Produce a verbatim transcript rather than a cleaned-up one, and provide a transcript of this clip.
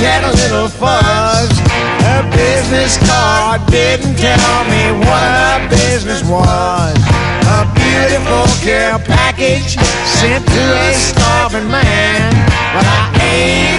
had a little fuzz. Her business card didn't tell me what her business was. A beautiful care package sent to a starving man, but I ain't